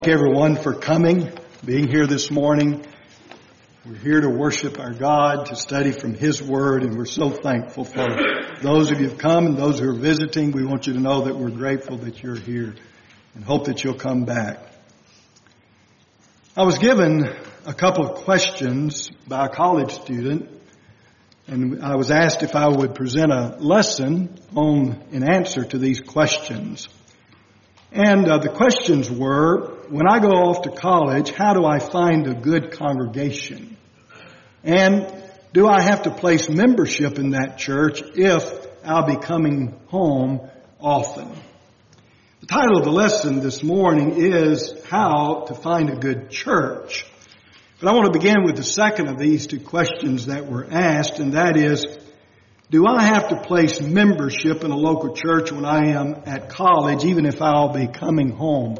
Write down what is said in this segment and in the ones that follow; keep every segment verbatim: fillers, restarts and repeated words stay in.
Thank everyone for coming, being here this morning. We're here to worship our God, to study from His Word, and we're so thankful for those of you who have come and those who are visiting. We want you to know that we're grateful that you're here and hope that you'll come back. I was given a couple of questions by a college student, and I was asked if I would present a lesson on an answer to these questions. And uh, the questions were, when I go off to college, how do I find a good congregation? And do I have to place membership in that church if I'll be coming home often? The title of the lesson this morning is How to Find a Good Church. But I want to begin with the second of these two questions that were asked, and that is, do I have to place membership in a local church when I am at college, even if I'll be coming home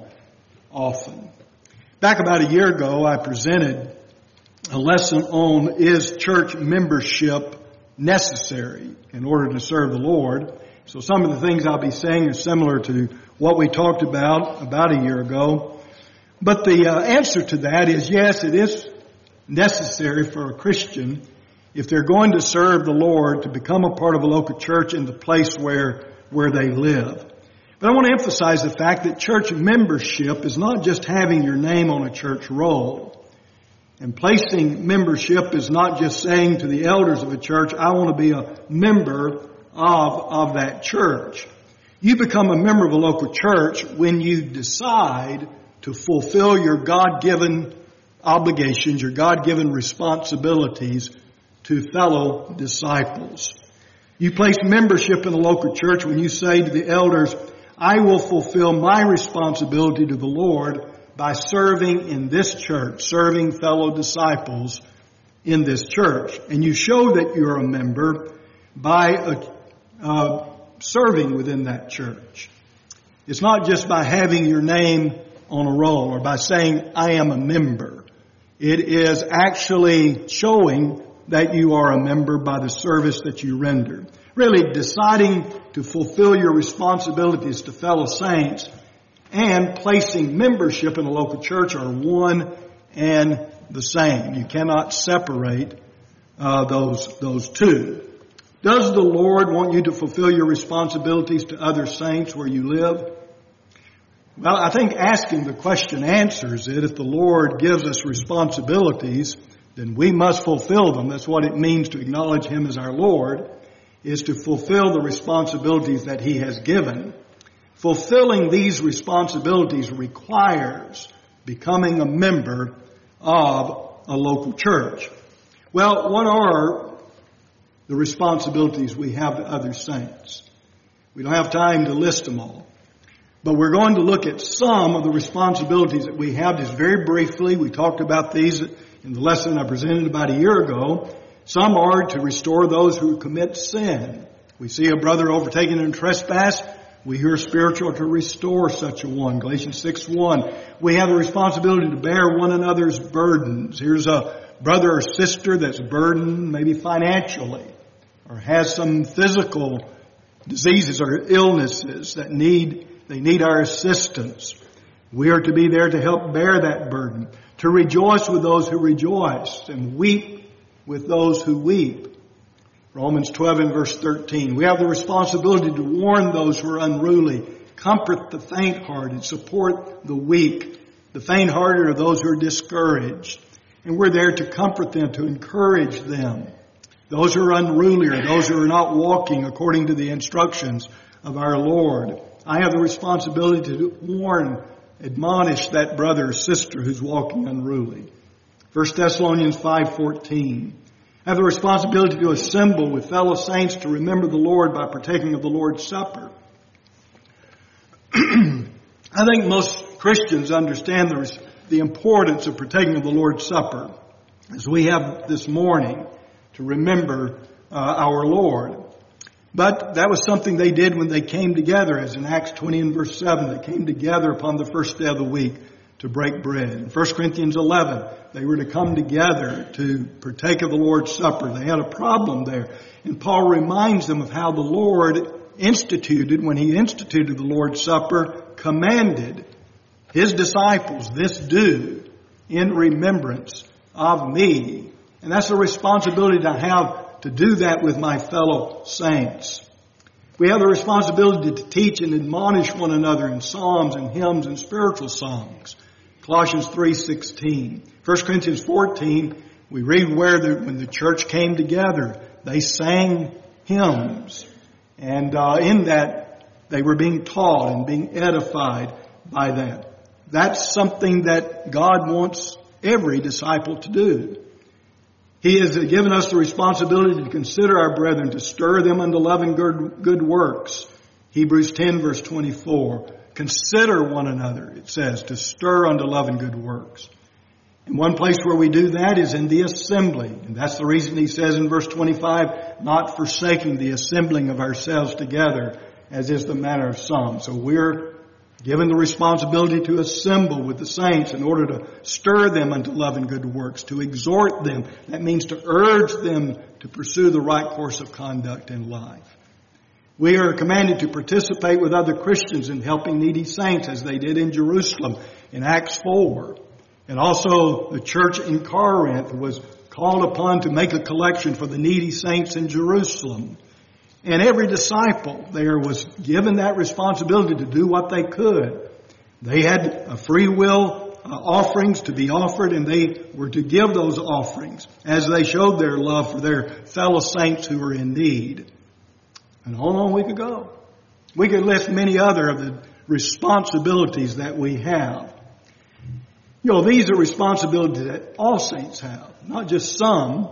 often? Back about a year ago, I presented a lesson on, is church membership necessary in order to serve the Lord? So some of the things I'll be saying are similar to what we talked about about a year ago. But the uh, answer to that is yes, it is necessary for a Christian, if they're going to serve the Lord, to become a part of a local church in the place where, where they live. But I want to emphasize the fact that church membership is not just having your name on a church roll. And placing membership is not just saying to the elders of a church, I want to be a member of, of that church. You become a member of a local church when you decide to fulfill your God-given obligations, your God-given responsibilities to fellow disciples. You place membership in a local church when you say to the elders, I will fulfill my responsibility to the Lord by serving in this church, serving fellow disciples in this church. And you show that you're a member by uh, uh, serving within that church. It's not just by having your name on a roll or by saying, I am a member. It is actually showing that you are a member by the service that you render. Really deciding to fulfill your responsibilities to fellow saints and placing membership in a local church are one and the same. You cannot separate uh, those, those two. Does the Lord want you to fulfill your responsibilities to other saints where you live? Well, I think asking the question answers it. If the Lord gives us responsibilities, then we must fulfill them. That's what it means to acknowledge Him as our Lord, is to fulfill the responsibilities that He has given. Fulfilling these responsibilities requires becoming a member of a local church. Well, what are the responsibilities we have to other saints? We don't have time to list them all. But we're going to look at some of the responsibilities that we have just very briefly. We talked about these in the lesson I presented about a year ago. Some are to restore those who commit sin. We see a brother overtaken in trespass. We hear spiritual to restore such a one. Galatians six one. We have a responsibility to bear one another's burdens. Here's a brother or sister that's burdened maybe financially or has some physical diseases or illnesses that need, they need our assistance. We are to be there to help bear that burden, to rejoice with those who rejoice and weep with those who weep. Romans twelve and verse thirteen. We have the responsibility to warn those who are unruly, comfort the faint-hearted, support the weak. The faint-hearted are those who are discouraged. And we're there to comfort them, to encourage them. Those who are unruly are those who are not walking according to the instructions of our Lord. I have the responsibility to warn, admonish that brother or sister who's walking unruly. First Thessalonians five fourteen. I have the responsibility to assemble with fellow saints to remember the Lord by partaking of the Lord's Supper. I think most Christians understand the, the importance of partaking of the Lord's Supper, as we have this morning to remember uh, our Lord. But that was something they did when they came together, as in Acts twenty and verse seven, they came together upon the first day of the week to break bread. In First Corinthians eleven, they were to come together to partake of the Lord's Supper. They had a problem there. And Paul reminds them of how the Lord instituted, when He instituted the Lord's Supper, commanded His disciples, this do in remembrance of me. And that's a responsibility to have to do that with my fellow saints. We have the responsibility to teach and admonish one another in psalms and hymns and spiritual songs. Colossians three sixteen. First Corinthians fourteen, we read where the, when the church came together, they sang hymns. And uh, in that, they were being taught and being edified by that. That's something that God wants every disciple to do. He has given us the responsibility to consider our brethren, to stir them unto love and good, good works. Hebrews ten verse twenty-four. Consider one another, it says, to stir unto love and good works. And one place where we do that is in the assembly. And that's the reason he says in verse twenty-five, not forsaking the assembling of ourselves together, as is the manner of some. So we're given the responsibility to assemble with the saints in order to stir them unto love and good works, to exhort them. That means to urge them to pursue the right course of conduct in life. We are commanded to participate with other Christians in helping needy saints, as they did in Jerusalem in Acts four. And also the church in Corinth was called upon to make a collection for the needy saints in Jerusalem. And every disciple there was given that responsibility to do what they could. They had a free will uh, offerings to be offered, and they were to give those offerings as they showed their love for their fellow saints who were in need. And on and on we could go. We could list many other of the responsibilities that we have. You know, these are responsibilities that all saints have, not just some.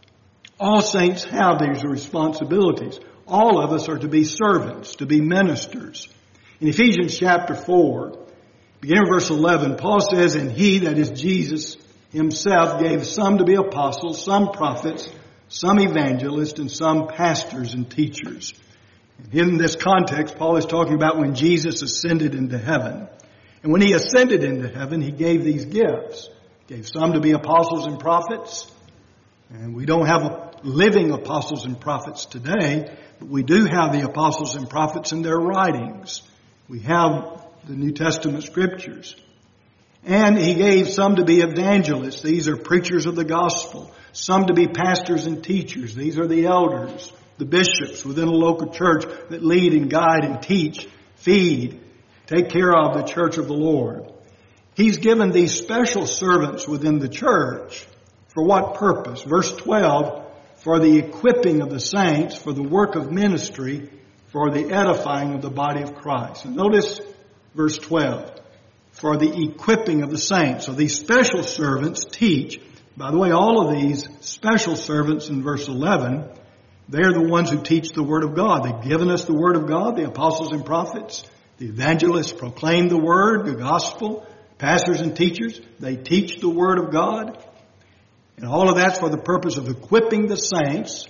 All saints have these responsibilities. All of us are to be servants, to be ministers. In Ephesians chapter four, beginning verse eleven, Paul says, and he, that is Jesus himself, gave some to be apostles, some prophets, some evangelists, and some pastors and teachers. In this context, Paul is talking about when Jesus ascended into heaven. And when he ascended into heaven, he gave these gifts. He gave some to be apostles and prophets. And we don't have living apostles and prophets today, but we do have the apostles and prophets in their writings. We have the New Testament scriptures. And he gave some to be evangelists. These are preachers of the gospel. Some to be pastors and teachers. These are the elders, the bishops within a local church that lead and guide and teach, feed, take care of the church of the Lord. He's given these special servants within the church. For what purpose? Verse twelve, for the equipping of the saints, for the work of ministry, for the edifying of the body of Christ. And notice verse twelve, for the equipping of the saints. So these special servants teach. By the way, all of these special servants in verse eleven, they're the ones who teach the Word of God. They've given us the Word of God, the apostles and prophets. The evangelists proclaim the Word, the gospel. Pastors and teachers, they teach the Word of God. And all of that's for the purpose of equipping the saints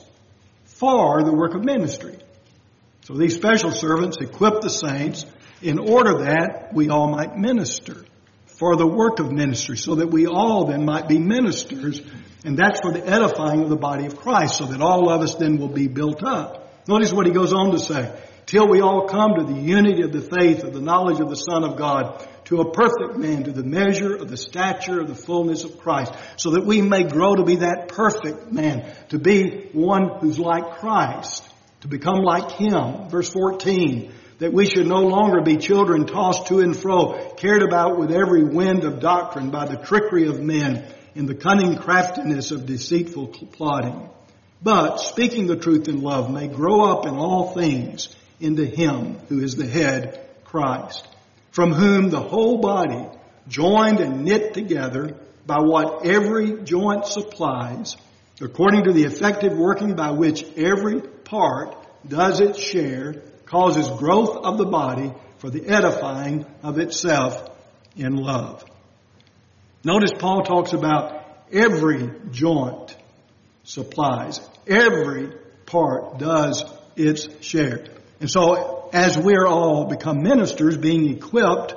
for the work of ministry. So these special servants equip the saints in order that we all might minister for the work of ministry, so that we all then might be ministers. And that's for the edifying of the body of Christ, so that all of us then will be built up. Notice what he goes on to say. Till we all come to the unity of the faith, of the knowledge of the Son of God, to a perfect man, to the measure of the stature of the fullness of Christ, so that we may grow to be that perfect man, to be one who's like Christ, to become like Him. Verse fourteen, that we should no longer be children tossed to and fro, carried about with every wind of doctrine by the trickery of men, in the cunning craftiness of deceitful plotting. But, speaking the truth in love, may grow up in all things into Him who is the head, Christ, from whom the whole body, joined and knit together by what every joint supplies, according to the effective working by which every part does its share, causes growth of the body for the edifying of itself in love. Notice Paul talks about every joint supplies. Every part does its share. And so as we're all become ministers, being equipped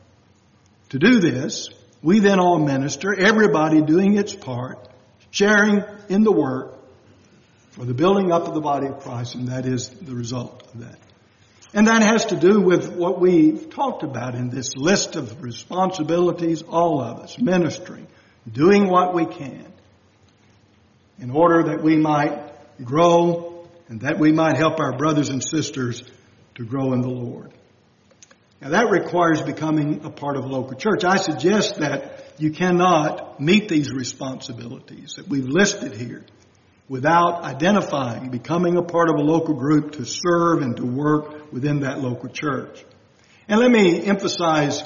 to do this, we then all minister, everybody doing its part, sharing in the work for the building up of the body of Christ, and that is the result of that. And that has to do with what we've talked about in this list of responsibilities, all of us, ministering, doing what we can in order that we might grow and that we might help our brothers and sisters to grow in the Lord. Now that requires becoming a part of a local church. I suggest that you cannot meet these responsibilities that we've listed here without identifying, becoming a part of a local group to serve and to work within that local church. And let me emphasize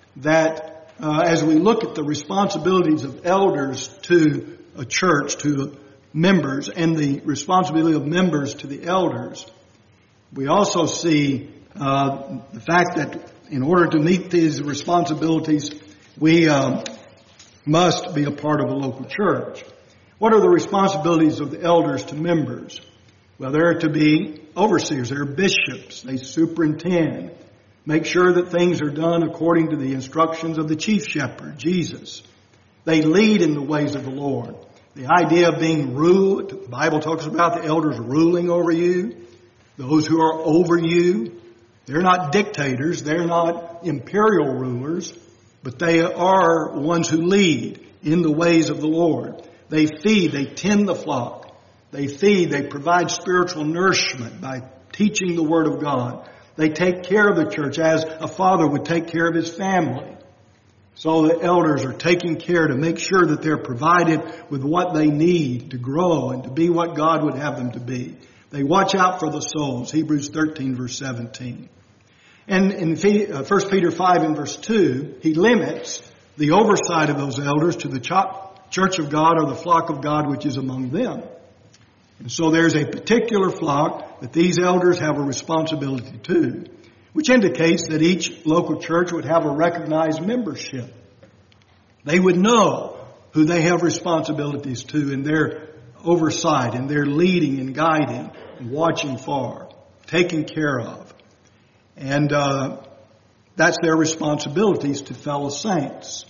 that uh, as we look at the responsibilities of elders to a church, to members, and the responsibility of members to the elders, we also see uh, the fact that in order to meet these responsibilities, we um, must be a part of a local church. What are the responsibilities of the elders to members? Well, there are to be overseers. There are bishops. They superintend, make sure that things are done according to the instructions of the chief shepherd, Jesus. They lead in the ways of the Lord. The idea of being ruled, the Bible talks about the elders ruling over you, those who are over you. They're not dictators. They're not imperial rulers, but they are ones who lead in the ways of the Lord. They feed, they tend the flock. They feed, they provide spiritual nourishment by teaching the Word of God. They take care of the church as a father would take care of his family. So the elders are taking care to make sure that they're provided with what they need to grow and to be what God would have them to be. They watch out for the souls, Hebrews thirteen verse seventeen. And in First Peter five and verse two, he limits the oversight of those elders to the church of God or the flock of God which is among them. And so there's a particular flock that these elders have a responsibility to, which indicates that each local church would have a recognized membership. They would know who they have responsibilities to in their oversight, in their leading and guiding and watching for, taking care of. And uh, that's their responsibilities to fellow saints.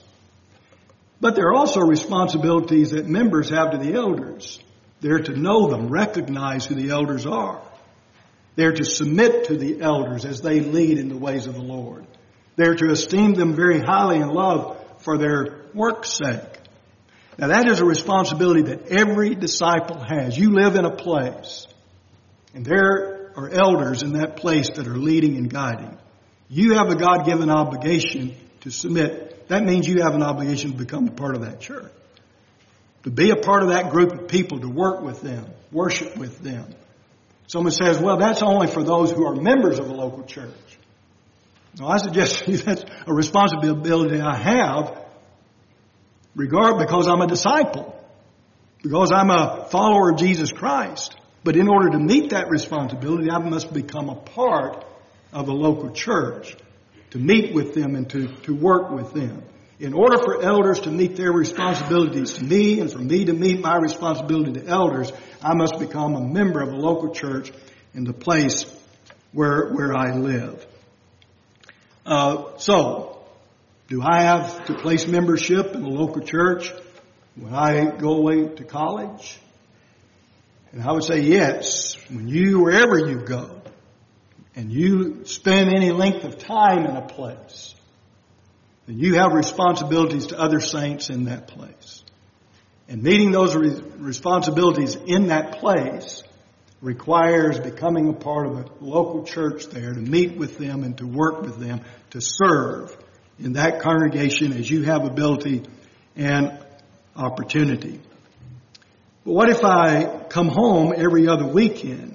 But there are also responsibilities that members have to the elders. They're to know them, recognize who the elders are. They're to submit to the elders as they lead in the ways of the Lord. They're to esteem them very highly and love for their work's sake. Now that is a responsibility that every disciple has. You live in a place, and there are elders in that place that are leading and guiding. You have a God-given obligation to submit. That means you have an obligation to become a part of that church. To be a part of that group of people, to work with them, worship with them. Someone says, well, that's only for those who are members of a local church. No, I suggest to you that's a responsibility I have regard because I'm a disciple, because I'm a follower of Jesus Christ. But in order to meet that responsibility, I must become a part of a local church, to meet with them and to, to work with them. In order for elders to meet their responsibilities to me and for me to meet my responsibility to elders, I must become a member of a local church in the place where, where I live. Uh, so, do I have to place membership in a local church when I go away to college? And I would say yes. When you, wherever you go, and you spend any length of time in a place, then you have responsibilities to other saints in that place. And meeting those re- responsibilities in that place requires becoming a part of a local church there, to meet with them and to work with them, to serve in that congregation as you have ability and opportunity. But what if I come home every other weekend?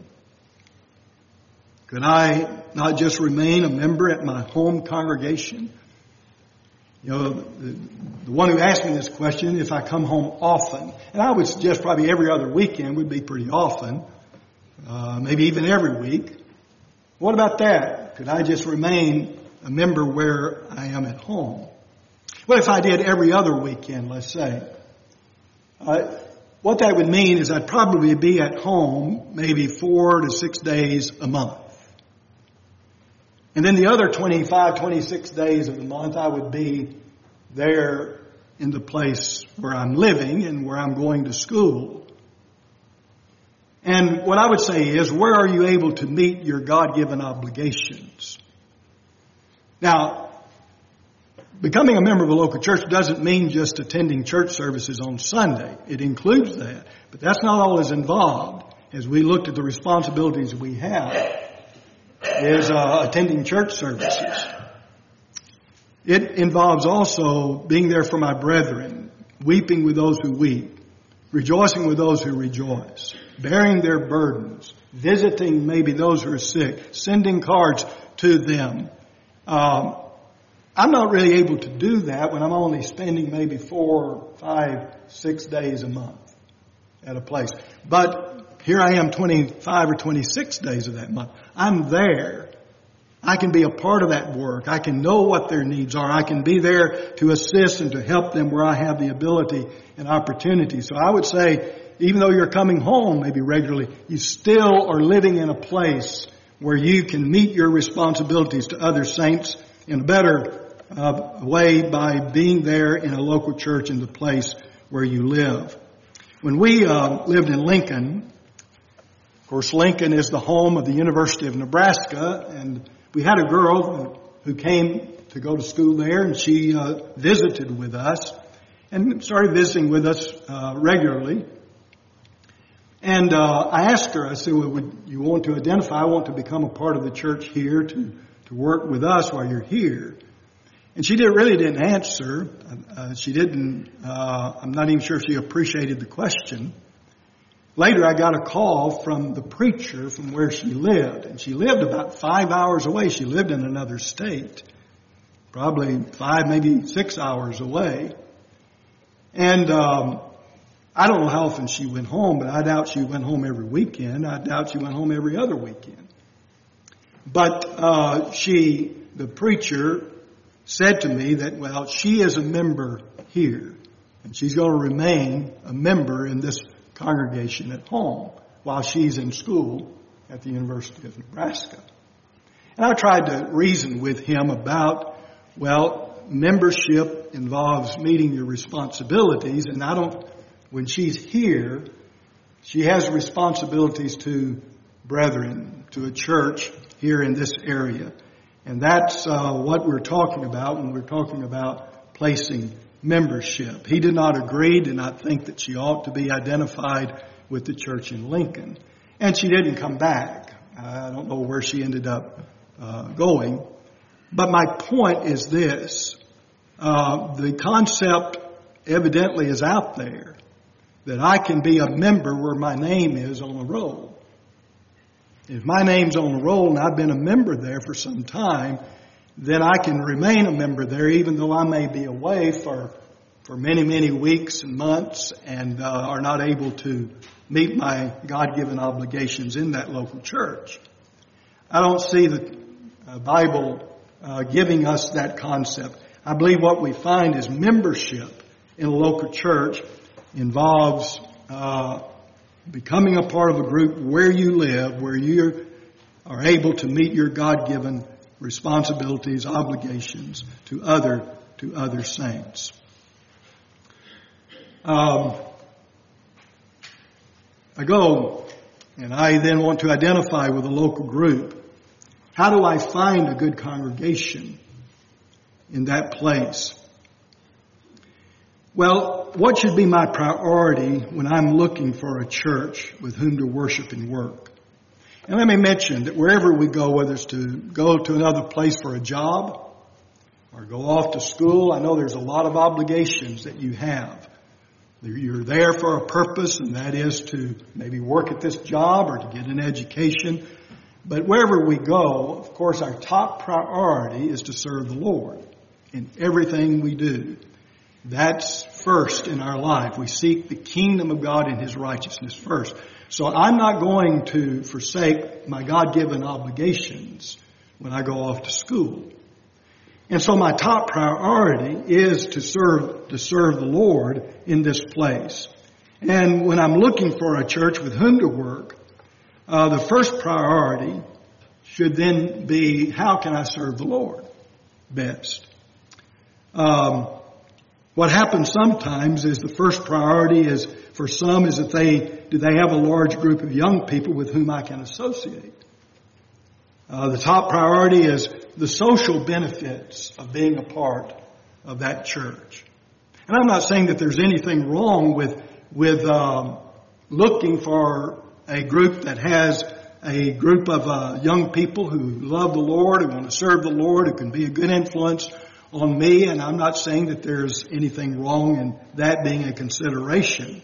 Could I not just remain a member at my home congregation? You know, the, the one who asked me this question, if I come home often, and I would suggest probably every other weekend would be pretty often, uh, maybe even every week. What about that? Could I just remain a member where I am at home? What if I did every other weekend, let's say? Uh, what that would mean is I'd probably be at home maybe four to six days a month. And then the other twenty-five, twenty-six days of the month, I would be there in the place where I'm living and where I'm going to school. And what I would say is, where are you able to meet your God-given obligations? Now, becoming a member of a local church doesn't mean just attending church services on Sunday. It includes that. But that's not all that's involved. As we looked at the responsibilities we have, is uh, attending church services. It involves also being there for my brethren, weeping with those who weep, rejoicing with those who rejoice, bearing their burdens, visiting maybe those who are sick, sending cards to them. Um, I'm not really able to do that when I'm only spending maybe four, five, six days a month at a place. But here I am twenty-five or twenty-six days of that month. I'm there. I can be a part of that work. I can know what their needs are. I can be there to assist and to help them where I have the ability and opportunity. So I would say, even though you're coming home maybe regularly, you still are living in a place where you can meet your responsibilities to other saints in a better uh, way by being there in a local church in the place where you live. When we uh, lived in Lincoln, of course, Lincoln is the home of the University of Nebraska, and we had a girl who came to go to school there, and she uh, visited with us and started visiting with us uh, regularly. And uh, I asked her, I said, well, would you want to identify? I want to become a part of the church here to, to work with us while you're here. And she did, really didn't answer. Uh, she didn't, uh, I'm not even sure if she appreciated the question. Later, I got a call from the preacher from where she lived. And she lived about five hours away. She lived in another state, probably five, maybe six hours away. And um, I don't know how often she went home, but I doubt she went home every weekend. I doubt she went home every other weekend. But uh, she, the preacher, said to me that, well, she is a member here, and she's going to remain a member in this congregation at home while she's in school at the University of Nebraska. And I tried to reason with him about, well, membership involves meeting your responsibilities, and I don't, when she's here, she has responsibilities to brethren, to a church here in this area. And that's uh, what we're talking about when we're talking about placing membership. He did not agree, did not think that she ought to be identified with the church in Lincoln. And she didn't come back. I don't know where she ended up uh, going. But my point is this. Uh, the concept evidently is out there that I can be a member where my name is on a roll. If my name's on the roll and I've been a member there for some time, then I can remain a member there even though I may be away for for many, many weeks and months and uh, are not able to meet my God-given obligations in that local church. I don't see the uh, Bible uh, giving us that concept. I believe what we find is membership in a local church involves uh becoming a part of a group where you live, where you are able to meet your God-given responsibilities, obligations to other to other saints. Um, I go and I then want to identify with a local group. How do I find a good congregation in that place? Well, what should be my priority when I'm looking for a church with whom to worship and work? And let me mention that wherever we go, whether it's to go to another place for a job or go off to school, I know there's a lot of obligations that you have. You're there for a purpose, and that is to maybe work at this job or to get an education. But wherever we go, of course, our top priority is to serve the Lord in everything we do. That's first in our life. We seek the kingdom of God and His righteousness first. So I'm not going to forsake my God-given obligations when I go off to school. And so my top priority is to serve, to serve the Lord in this place. And when I'm looking for a church with whom to work, uh, the first priority should then be, how can I serve the Lord best? Um, What happens sometimes is the first priority is, for some, is that they, do they have a large group of young people with whom I can associate? Uh, the top priority is the social benefits of being a part of that church. And I'm not saying that there's anything wrong with, with, um, looking for a group that has a group of uh, young people who love the Lord, who want to serve the Lord, who can be a good influence on me. And I'm not saying that there's anything wrong in that being a consideration.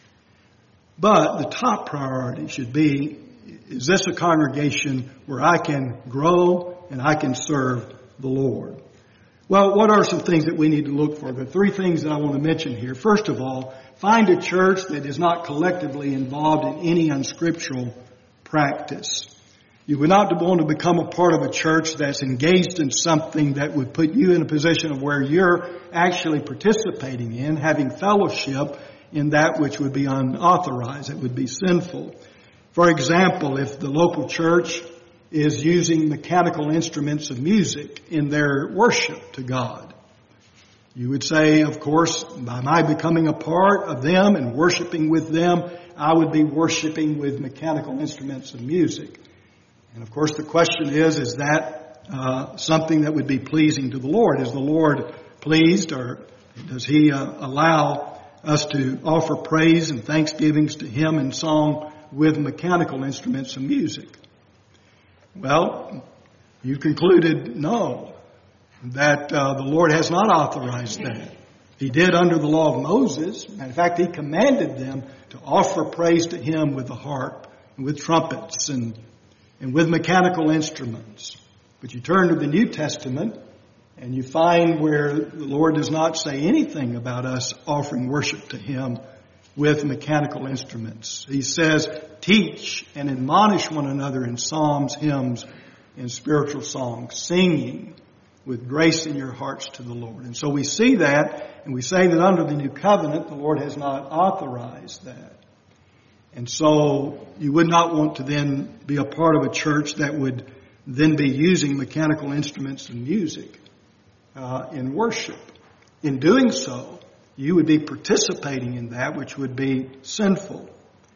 But the top priority should be, is this a congregation where I can grow and I can serve the Lord? Well, what are some things that we need to look for? The three things that I want to mention here. First of all, find a church that is not collectively involved in any unscriptural practice. You would not want to become a part of a church that's engaged in something that would put you in a position of where you're actually participating in, having fellowship in that which would be unauthorized, it would be sinful. For example, if the local church is using mechanical instruments of music in their worship to God, you would say, of course, by my becoming a part of them and worshiping with them, I would be worshiping with mechanical instruments of music. And of course the question is, is that uh, something that would be pleasing to the Lord? Is the Lord pleased, or does He uh, allow us to offer praise and thanksgivings to Him in song with mechanical instruments of music? Well, you concluded no, that uh, the Lord has not authorized that. He did under the law of Moses. In fact, He commanded them to offer praise to Him with the harp and with trumpets and, and with mechanical instruments. But you turn to the New Testament and you find where the Lord does not say anything about us offering worship to Him with mechanical instruments. He says, teach and admonish one another in psalms, hymns, and spiritual songs, singing with grace in your hearts to the Lord. And so we see that, and we say that under the new covenant, the Lord has not authorized that. And so you would not want to then be a part of a church that would then be using mechanical instruments and music uh, in worship. In doing so, you would be participating in that which would be sinful.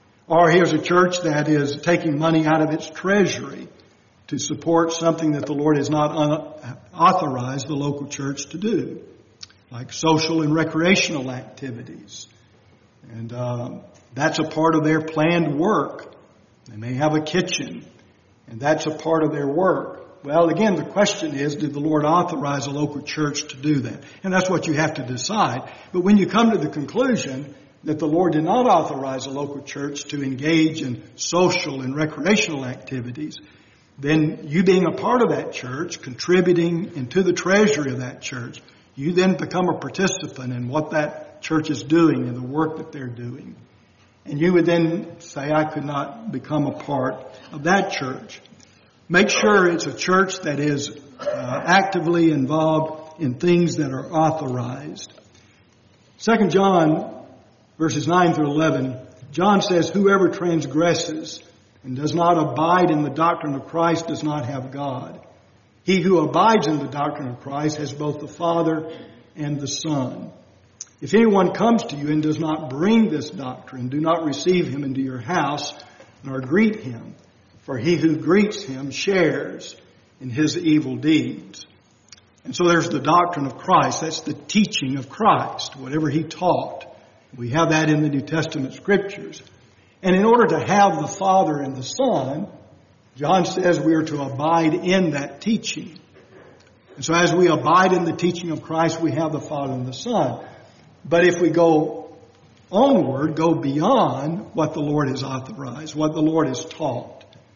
Or here's a church that is taking money out of its treasury to support something that the Lord has not un- authorized the local church to do, like social and recreational activities. And um, that's a part of their planned work. They may have a kitchen, and that's a part of their work. Well, again, the question is, did the Lord authorize a local church to do that? And that's what you have to decide. But when you come to the conclusion that the Lord did not authorize a local church to engage in social and recreational activities, then you being a part of that church, contributing into the treasury of that church, you then become a participant in what that church is doing and the work that they're doing. And you would then say, I could not become a part of that church. Make sure it's a church that is uh, actively involved in things that are authorized. Second John, verses nine through eleven, John says, whoever transgresses and does not abide in the doctrine of Christ does not have God. He who abides in the doctrine of Christ has both the Father and the Son. If anyone comes to you and does not bring this doctrine, do not receive him into your house, nor greet him. For he who greets him shares in his evil deeds. And so there's the doctrine of Christ. That's the teaching of Christ, whatever He taught. We have that in the New Testament Scriptures. And in order to have the Father and the Son, John says we are to abide in that teaching. And so as we abide in the teaching of Christ, we have the Father and the Son. But if we go onward, go beyond what the Lord has authorized, what the Lord has taught,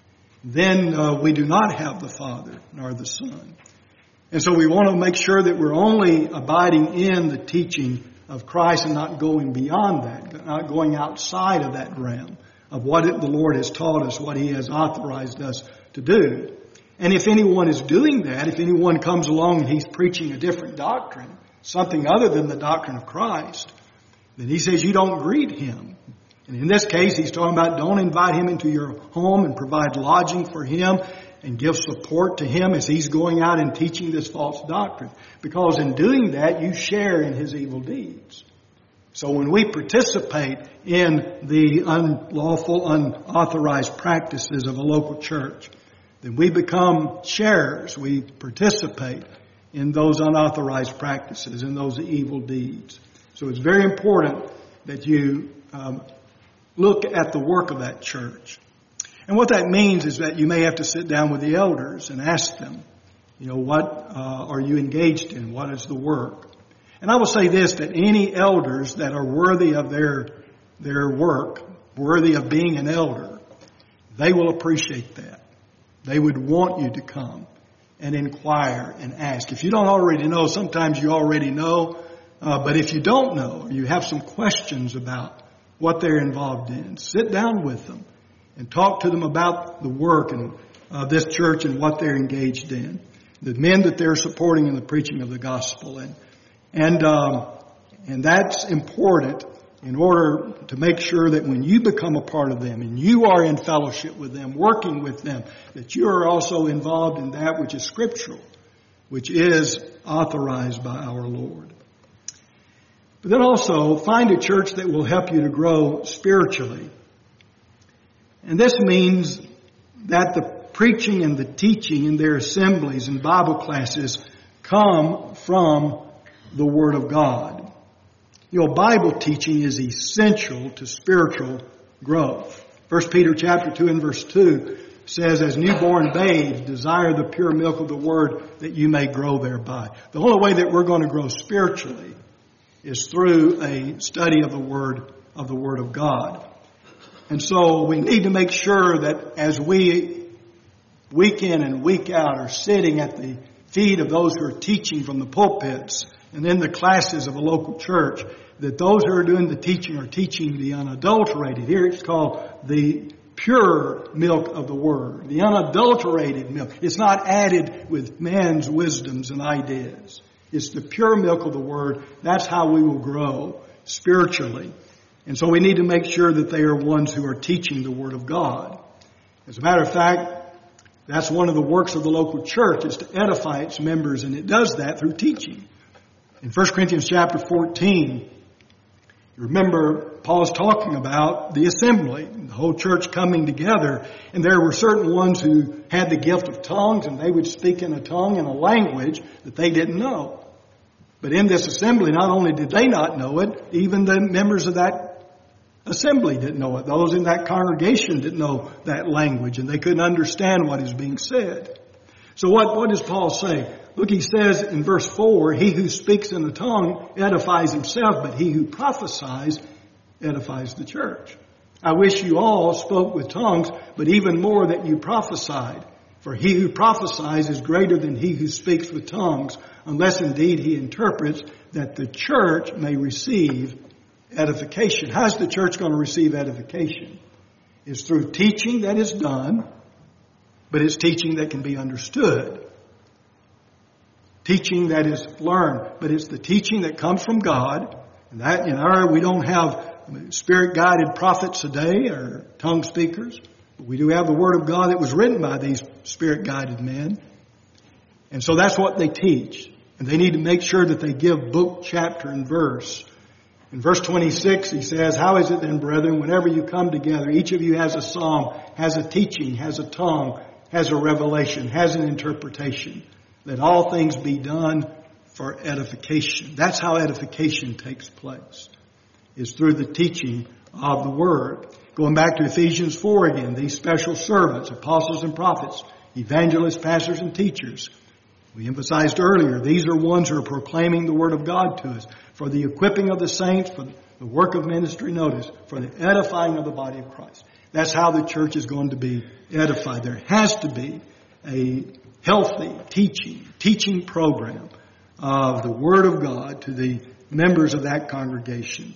then uh, we do not have the Father nor the Son. And so we want to make sure that we're only abiding in the teaching of Christ and not going beyond that, not going outside of that realm of what it, the Lord has taught us, what He has authorized us to do. And if anyone is doing that, if anyone comes along and he's preaching a different doctrine, something other than the doctrine of Christ, then He says you don't greet him. And in this case, He's talking about don't invite him into your home and provide lodging for him. and give support to him as he's going out and teaching this false doctrine. Because in doing that, you share in his evil deeds. So when we participate in the unlawful, unauthorized practices of a local church, then we become sharers. We participate in those unauthorized practices, in those evil deeds. So it's very important that you um, look at the work of that church. And what that means is that you may have to sit down with the elders and ask them, you know, what uh, are you engaged in? What is the work? And I will say this, that any elders that are worthy of their, their work, worthy of being an elder, they will appreciate that. They would want you to come and inquire and ask. If you don't already know, sometimes you already know, uh, but if you don't know, you have some questions about what they're involved in, sit down with them and talk to them about the work and uh, this church and what they're engaged in, the men that they're supporting in the preaching of the gospel. And And, um, and that's important in order to make sure that when you become a part of them and you are in fellowship with them, working with them, that you are also involved in that which is scriptural, which is authorized by our Lord. But then also find a church that will help you to grow spiritually. And this means that the preaching and the teaching in their assemblies and Bible classes come from the Word of God. You know, Bible teaching is essential to spiritual growth. First Peter chapter two and verse two says, as newborn babes, desire the pure milk of the Word that you may grow thereby. The only way that we're going to grow spiritually is through a study of the Word of the Word of God. And so we need to make sure that as we week in and week out are sitting at the feet of those who are teaching from the pulpits and in the classes of a local church, that those who are doing the teaching are teaching the unadulterated. Here it's called the pure milk of the Word, the unadulterated milk. It's not added with man's wisdoms and ideas. It's the pure milk of the Word. That's how we will grow spiritually. And so we need to make sure that they are ones who are teaching the Word of God. As a matter of fact, that's one of the works of the local church, is to edify its members, and it does that through teaching. In First Corinthians chapter fourteen, you remember Paul's talking about the assembly, the whole church coming together, and there were certain ones who had the gift of tongues, and they would speak in a tongue in a language that they didn't know. But in this assembly, not only did they not know it, even the members of that assembly didn't know it. Those in that congregation didn't know that language, and they couldn't understand what is being said. So what, what does Paul say? Look, he says in verse four, he who speaks in a tongue edifies himself, but he who prophesies edifies the church. I wish you all spoke with tongues, but even more that you prophesied. For he who prophesies is greater than he who speaks with tongues, unless indeed he interprets, that the church may receive edification. How's the church going to receive edification? It's through teaching that is done, but it's teaching that can be understood. Teaching that is learned, but it's the teaching that comes from God. And that in our, we don't have spirit-guided prophets today or tongue speakers. But we do have the Word of God that was written by these spirit-guided men. And so that's what they teach. And they need to make sure that they give book, chapter, and verse. In verse twenty-six, he says, how is it then, brethren, whenever you come together, each of you has a song, has a teaching, has a tongue, has a revelation, has an interpretation. Let all things be done for edification. That's how edification takes place, is through the teaching of the Word. Going back to Ephesians four again, these special servants, apostles and prophets, evangelists, pastors, and teachers. We emphasized earlier, these are ones who are proclaiming the Word of God to us for the equipping of the saints, for the work of ministry, notice, for the edifying of the body of Christ. That's how the church is going to be edified. There has to be a healthy teaching, teaching program of the Word of God to the members of that congregation.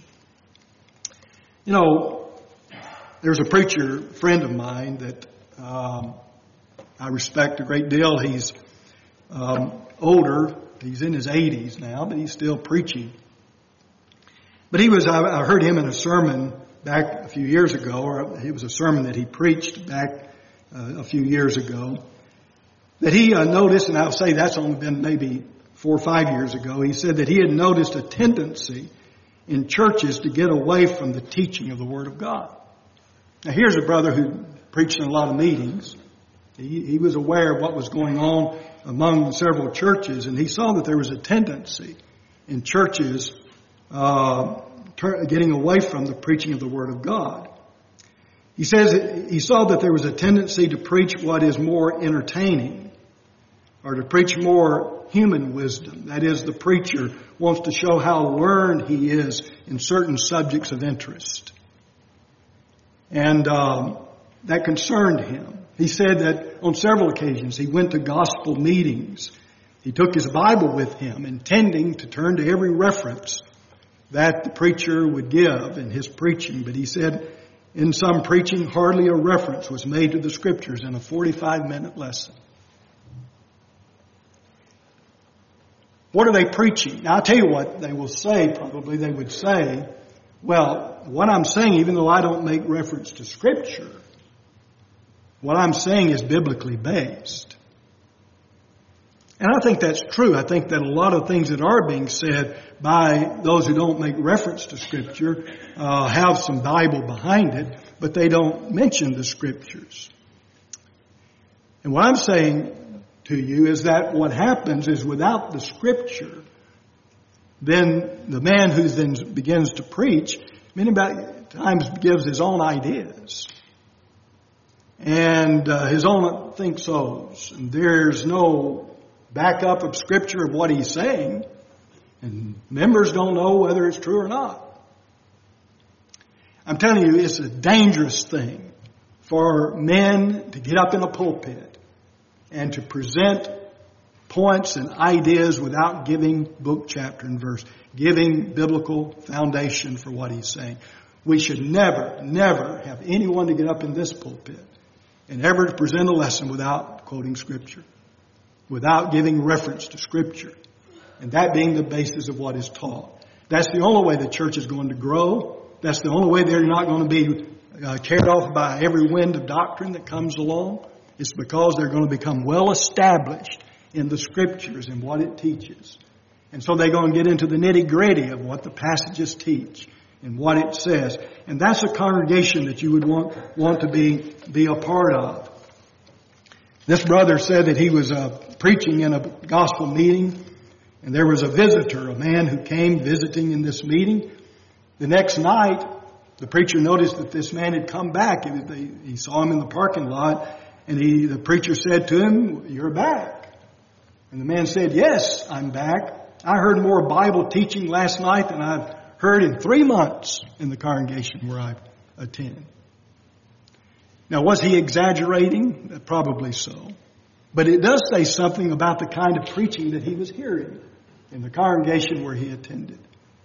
You know, there's a preacher friend of mine that um, I respect a great deal. He's um, older. He's in his eighties now, but he's still preaching. But he was, I, I heard him in a sermon back a few years ago, or it was a sermon that he preached back uh, a few years ago. that he uh, noticed, and I'll say that's only been maybe four or five years ago, he said that he had noticed a tendency in churches to get away from the teaching of the Word of God. Now here's a brother who preached in a lot of meetings. He, he was aware of what was going on among several churches, and he saw that there was a tendency in churches uh, ter- getting away from the preaching of the Word of God. He says he saw that there was a tendency to preach what is more entertaining, or to preach more human wisdom. That is, the preacher wants to show how learned he is in certain subjects of interest. And um, that concerned him. He said that on several occasions he went to gospel meetings. He took his Bible with him, intending to turn to every reference that the preacher would give in his preaching. But he said in some preaching, hardly a reference was made to the Scriptures in a forty-five minute lesson. What are they preaching? Now, I'll tell you what they will say, probably. They would say, well, what I'm saying, even though I don't make reference to Scripture, what I'm saying is biblically based. And I think that's true. I think that a lot of things that are being said by those who don't make reference to Scripture uh, have some Bible behind it, but they don't mention the Scriptures. And what I'm saying to you is that what happens is without the Scripture, then the man who then begins to preach many times gives his own ideas and uh, his own think-sos. And there's no backup of Scripture of what he's saying. And members don't know whether it's true or not. I'm telling you, it's a dangerous thing for men to get up in a pulpit and to present points and ideas without giving book, chapter, and verse, giving biblical foundation for what he's saying. We should never, never have anyone to get up in this pulpit and ever to present a lesson without quoting Scripture, without giving reference to Scripture, and that being the basis of what is taught. That's the only way the church is going to grow. That's the only way they're not going to be uh, carried off by every wind of doctrine that comes along. It's because they're going to become well established in the Scriptures and what it teaches. And so they're going to get into the nitty-gritty of what the passages teach and what it says. And that's a congregation that you would want, want to be, be a part of. This brother said that he was uh, preaching in a gospel meeting, and there was a visitor, a man who came visiting in this meeting. The next night, the preacher noticed that this man had come back. He saw him in the parking lot, and he, the preacher said to him, "You're back." And the man said, "Yes, I'm back. I heard more Bible teaching last night than I've heard in three months in the congregation where I attend." Now, was he exaggerating? Probably so. But it does say something about the kind of preaching that he was hearing in the congregation where he attended.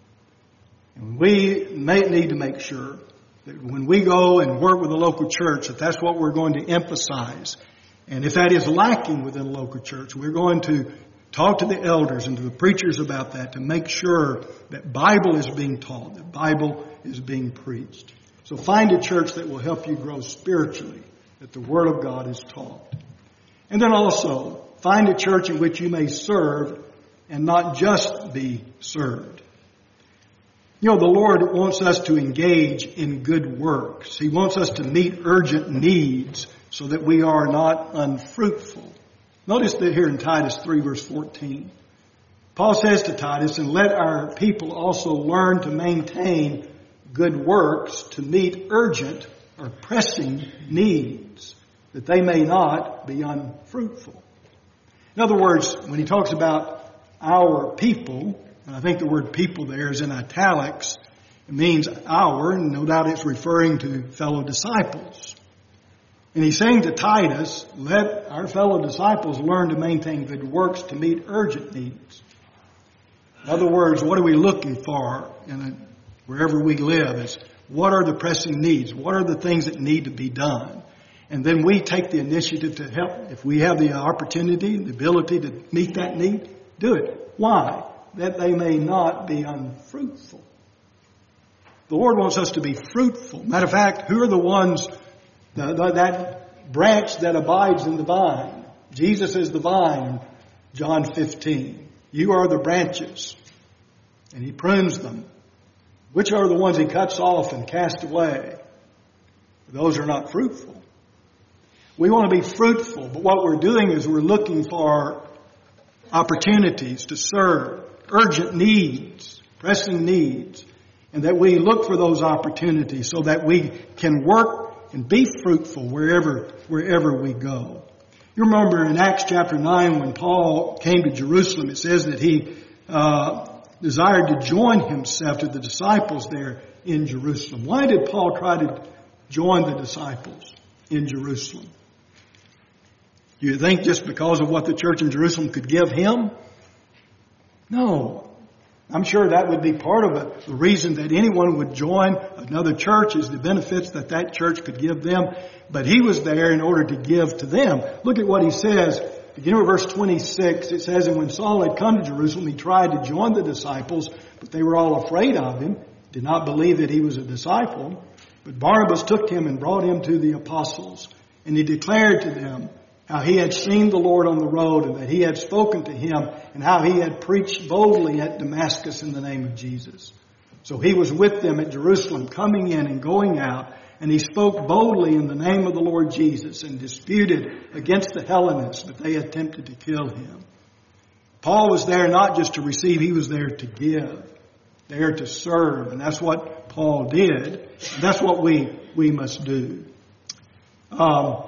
And we may need to make sure that when we go and work with a local church, that that's what we're going to emphasize. And if that is lacking within a local church, we're going to talk to the elders and to the preachers about that to make sure that Bible is being taught, that Bible is being preached. So find a church that will help you grow spiritually, that the Word of God is taught. And then also, find a church in which you may serve and not just be served. You know, the Lord wants us to engage in good works. He wants us to meet urgent needs so that we are not unfruitful. Notice that here in Titus three, verse fourteen. Paul says to Titus, "And let our people also learn to maintain good works to meet urgent or pressing needs, that they may not be unfruitful." In other words, when he talks about our people, and I think the word people there is in italics, it means our, and no doubt it's referring to fellow disciples. And he's saying to Titus, let our fellow disciples learn to maintain good works to meet urgent needs. In other words, what are we looking for in a, wherever we live? Is what are the pressing needs? What are the things that need to be done? And then we take the initiative to help. If we have the opportunity, the ability to meet that need, do it. Why? That they may not be unfruitful. The Lord wants us to be fruitful. Matter of fact, who are the ones, the, the, that branch that abides in the vine? Jesus is the vine, John fifteen. You are the branches. And He prunes them. Which are the ones He cuts off and casts away? Those are not fruitful. We want to be fruitful, but what we're doing is we're looking for opportunities to serve, urgent needs, pressing needs, and that we look for those opportunities so that we can work and be fruitful wherever, wherever we go. You remember in Acts chapter nine when Paul came to Jerusalem, it says that he uh, desired to join himself to the disciples there in Jerusalem. Why did Paul try to join the disciples in Jerusalem? Do you think just because of what the church in Jerusalem could give him? No. I'm sure that would be part of it. The reason that anyone would join another church is the benefits that that church could give them. But he was there in order to give to them. Look at what he says. Beginning with verse twenty-six, it says, and when Saul had come to Jerusalem, he tried to join the disciples, but they were all afraid of him, did not believe that he was a disciple. But Barnabas took him and brought him to the apostles. And he declared to them how he had seen the Lord on the road and that he had spoken to him and how he had preached boldly at Damascus in the name of Jesus. So he was with them at Jerusalem, coming in and going out, and he spoke boldly in the name of the Lord Jesus and disputed against the Hellenists, but they attempted to kill him. Paul was there not just to receive, he was there to give, there to serve, and that's what Paul did. And that's what we, we must do. Um,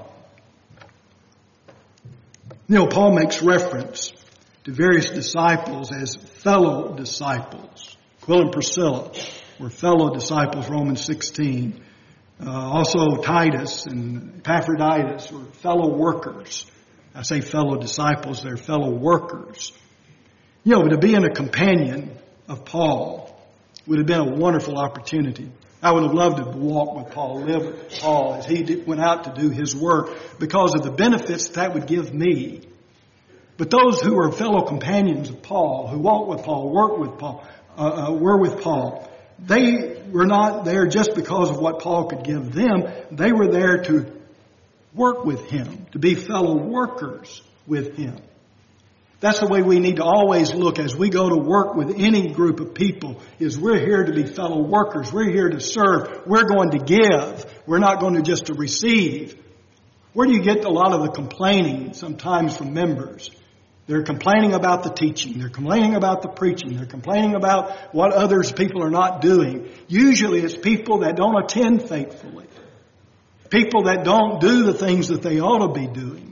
You know, Paul makes reference to various disciples as fellow disciples. Aquila and Priscilla were fellow disciples, Romans sixteen. Uh, also Titus and Epaphroditus were fellow workers. I say fellow disciples, they're fellow workers. You know, to be in a companion of Paul would have been a wonderful opportunity. I would have loved to walk with Paul, live with Paul as he did, went out to do his work because of the benefits that would give me. But those who are fellow companions of Paul, who walk with Paul, work with Paul, uh, uh, were with Paul, they were not there just because of what Paul could give them. They were there to work with him, to be fellow workers with him. That's the way we need to always look as we go to work with any group of people, is we're here to be fellow workers. We're here to serve. We're going to give. We're not going to just to receive. Where do you get a lot of the complaining sometimes from members? They're complaining about the teaching. They're complaining about the preaching. They're complaining about what others people are not doing. Usually it's people that don't attend faithfully. People that don't do the things that they ought to be doing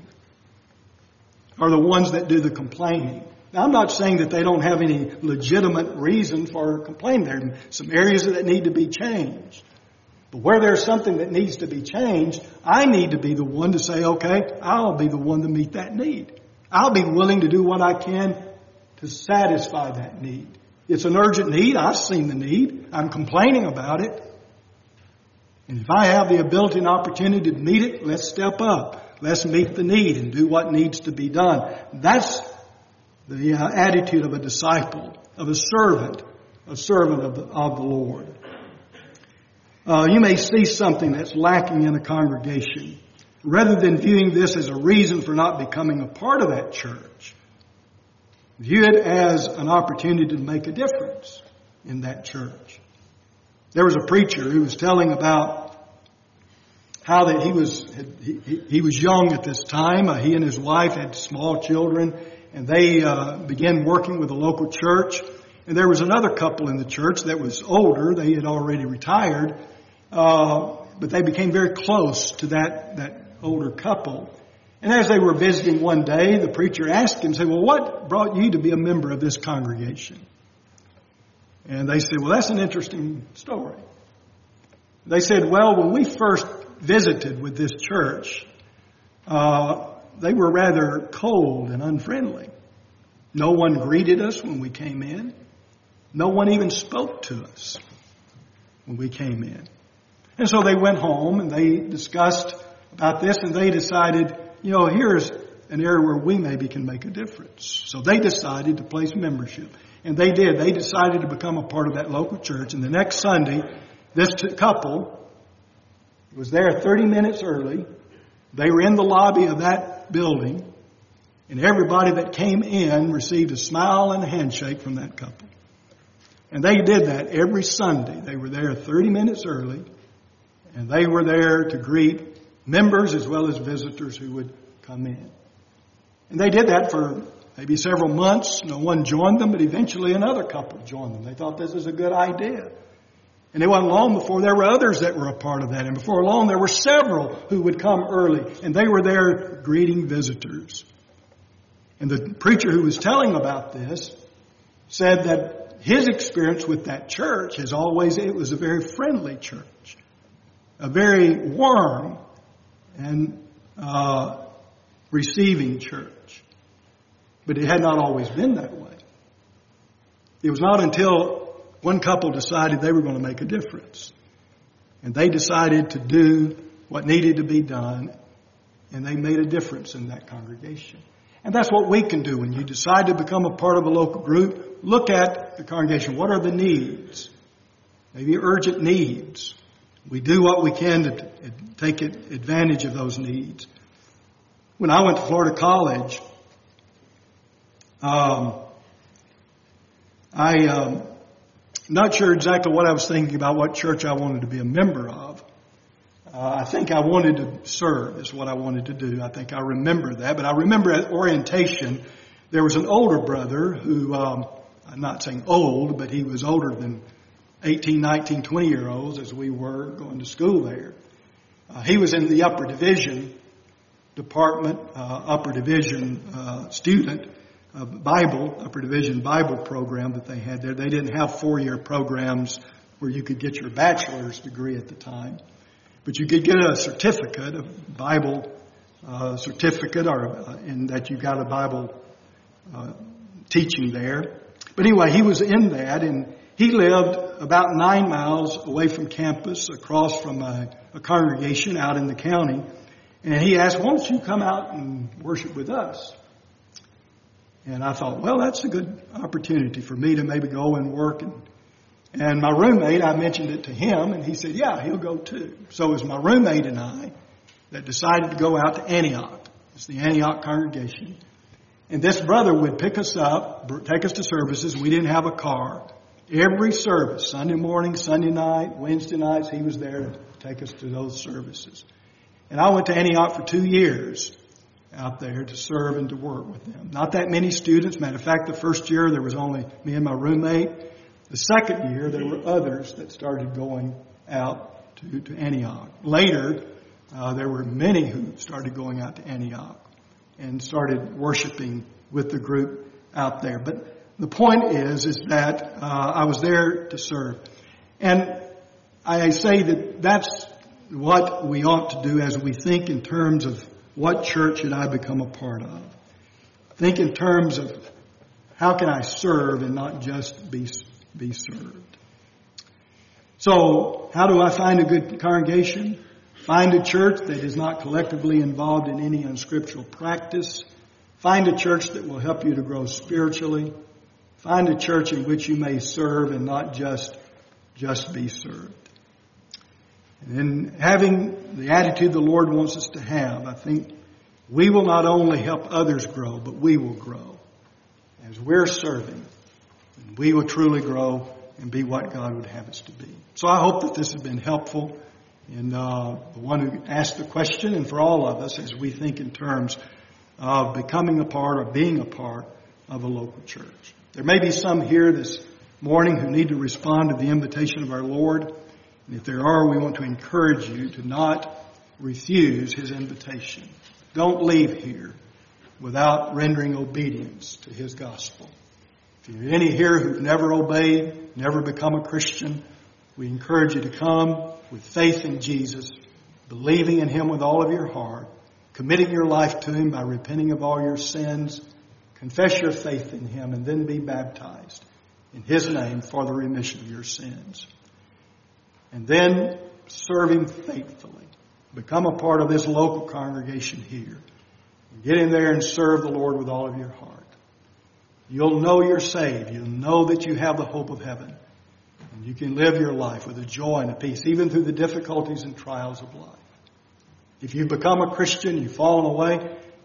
are the ones that do the complaining. Now, I'm not saying that they don't have any legitimate reason for complaining. There are some areas that need to be changed. But where there's something that needs to be changed, I need to be the one to say, okay, I'll be the one to meet that need. I'll be willing to do what I can to satisfy that need. It's an urgent need. I've seen the need. I'm complaining about it. And if I have the ability and opportunity to meet it, let's step up. Let's meet the need and do what needs to be done. That's the uh, attitude of a disciple, of a servant, a servant of the, of the Lord. Uh, you may see something that's lacking in a congregation. Rather than viewing this as a reason for not becoming a part of that church, view it as an opportunity to make a difference in that church. There was a preacher who was telling about how that he was he, he was young at this time. Uh, he and his wife had small children, and they uh, began working with a local church. And there was another couple in the church that was older. They had already retired, uh, but they became very close to that that older couple. And as they were visiting one day, the preacher asked him, "Say, well, what brought you to be a member of this congregation?" And they said, "Well, that's an interesting story." They said, "Well, when we first visited with this church, uh, they were rather cold and unfriendly. No one greeted us when we came in. No one even spoke to us when we came in." And so they went home and they discussed about this, and they decided, you know, here's an area where we maybe can make a difference. So they decided to place membership. And they did. They decided to become a part of that local church. And the next Sunday, this couple was there thirty minutes early. They were in the lobby of that building. And everybody that came in received a smile and a handshake from that couple. And they did that every Sunday. They were there thirty minutes early. And they were there to greet members as well as visitors who would come in. And they did that for maybe several months. No one joined them, but eventually another couple joined them. They thought this was a good idea. And it wasn't long before there were others that were a part of that. And before long there were several who would come early. And they were there greeting visitors. And the preacher who was telling about this said that his experience with that church is always, it was a very friendly church. A very warm and uh, receiving church. But it had not always been that way. It was not until one couple decided they were going to make a difference. And they decided to do what needed to be done. And they made a difference in that congregation. And that's what we can do when you decide to become a part of a local group. Look at the congregation. What are the needs? Maybe urgent needs. We do what we can to take advantage of those needs. When I went to Florida College, um, I um, not sure exactly what I was thinking about, what church I wanted to be a member of. Uh, I think I wanted to serve is what I wanted to do. I think I remember that. But I remember at orientation, there was an older brother who, um, I'm not saying old, but he was older than eighteen, nineteen, twenty-year-olds as we were going to school there. Uh, he was in the upper division department, uh, upper division uh, student of Bible, upper division Bible program that they had there. They didn't have four-year programs where you could get your bachelor's degree at the time. But you could get a certificate, a Bible uh, certificate, or uh, in that you got a Bible uh, teaching there. But anyway, he was in that, and he lived about nine miles away from campus, across from a, a congregation out in the county. And he asked, "Why don't you come out and worship with us?" And I thought, well, that's a good opportunity for me to maybe go and work. And, and my roommate, I mentioned it to him, and he said, yeah, he'll go too. So it was my roommate and I that decided to go out to Antioch. It's the Antioch congregation. And this brother would pick us up, take us to services. We didn't have a car. Every service, Sunday morning, Sunday night, Wednesday nights, he was there to take us to those services. And I went to Antioch for two years out there to serve and to work with them. Not that many students. Matter of fact, the first year there was only me and my roommate. The second year there were others that started going out to, to Antioch. Later, uh, there were many who started going out to Antioch and started worshiping with the group out there. But the point is, is that uh, I was there to serve. And I say that that's what we ought to do as we think in terms of what church should I become a part of. Think in terms of how can I serve and not just be, be served. So how do I find a good congregation? Find a church that is not collectively involved in any unscriptural practice. Find a church that will help you to grow spiritually. Find a church in which you may serve and not just, just be served. And in having the attitude the Lord wants us to have, I think we will not only help others grow, but we will grow as we're serving. And we will truly grow and be what God would have us to be. So I hope that this has been helpful in uh, the one who asked the question, and for all of us as we think in terms of becoming a part or being a part of a local church. There may be some here this morning who need to respond to the invitation of our Lord. And if there are, we want to encourage you to not refuse His invitation. Don't leave here without rendering obedience to His gospel. If you're any here who've never obeyed, never become a Christian, we encourage you to come with faith in Jesus, believing in Him with all of your heart, committing your life to Him by repenting of all your sins, confess your faith in Him, and then be baptized in His name for the remission of your sins. And then serve Him faithfully. Become a part of this local congregation here. Get in there and serve the Lord with all of your heart. You'll know you're saved. You'll know that you have the hope of heaven. And you can live your life with a joy and a peace, even through the difficulties and trials of life. If you've become a Christian, you've fallen away,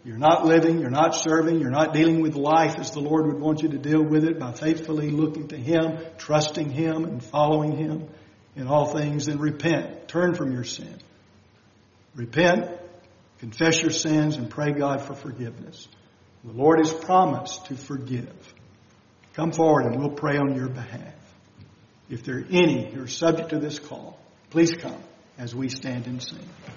you're not living, you're not serving, you're not dealing with life as the Lord would want you to deal with it by faithfully looking to Him, trusting Him, and following Him in all things, then repent. Turn from your sin. Repent, confess your sins, and pray God for forgiveness. The Lord has promised to forgive. Come forward and we'll pray on your behalf. If there are any who are subject to this call, please come as we stand and sing.